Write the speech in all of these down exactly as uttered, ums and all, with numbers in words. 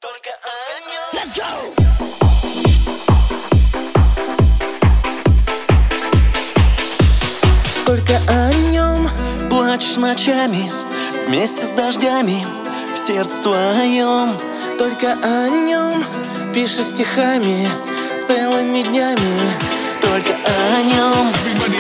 только о нем. Let's go! Только о нем плачешь ночами вместе с дождями в сердце твоем. Только о нем пишешь стихами целыми днями. Только о нем.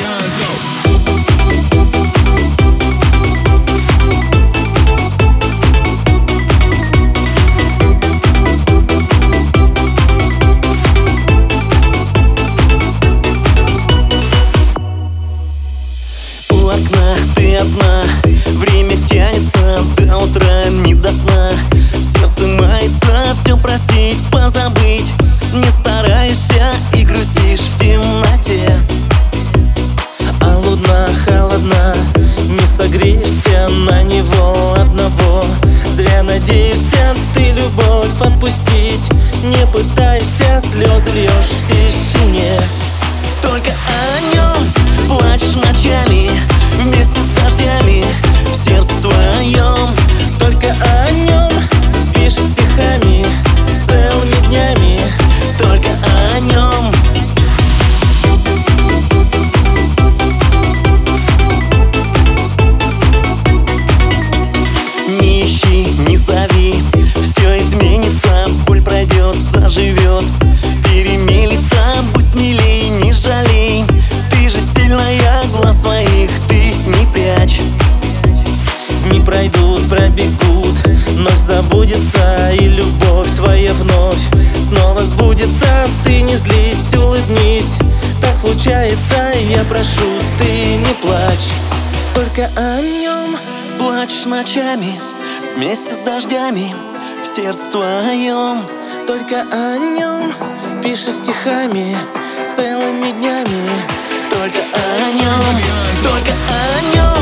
У окна ты одна, время тянется до утра, не до сна. Сердце мается, все простить, позабыть. Не стараешься и грустишь в темноте. А луна холодна, не согреешься на него одного. Зря надеешься ты любовь отпустить, не пытаешься, слезы льешь в тишине. Только о нем плачешь ночами вместе с дождями в сердце твоем. Только о нем пишешь стихами целыми днями. Только о нем. Не ищи, не зови, все изменится, боль пройдет, заживет, перемелится. Будь смелей, не жалей, ты же сильная, глаз своих ты не прячь. Не пройдут, пробегут, ночь забудется, и любовь твоя вновь снова сбудется. Ты не злись, улыбнись, так случается, я прошу, ты не плачь. Только о нем плачешь ночами вместе с дождями в сердце твоем. Только о нем пишешь стихами целыми днями. Только о нем, только о нем.